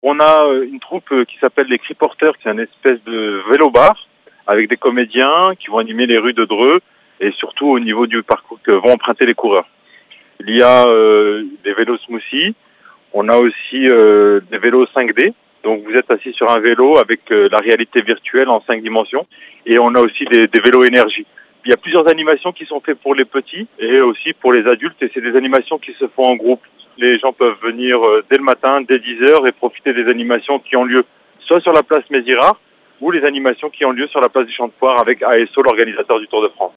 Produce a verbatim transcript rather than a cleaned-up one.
On a euh, une troupe euh, qui s'appelle les Cris Porteurs, qui est une espèce de vélo-bar avec des comédiens qui vont animer les rues de Dreux et surtout au niveau du parcours que vont emprunter les coureurs. Il y a euh, des vélos smoothie, on a aussi euh, des vélos cinq D, donc vous êtes assis sur un vélo avec euh, la réalité virtuelle en cinq dimensions, et on a aussi des, des vélos énergie. Il y a plusieurs animations qui sont faites pour les petits et aussi pour les adultes, et c'est des animations qui se font en groupe. Les gens peuvent venir euh, dès le matin, dès dix heures, et profiter des animations qui ont lieu soit sur la place Mézirard ou les animations qui ont lieu sur la place du Champ de Foire avec A S O, l'organisateur du Tour de France.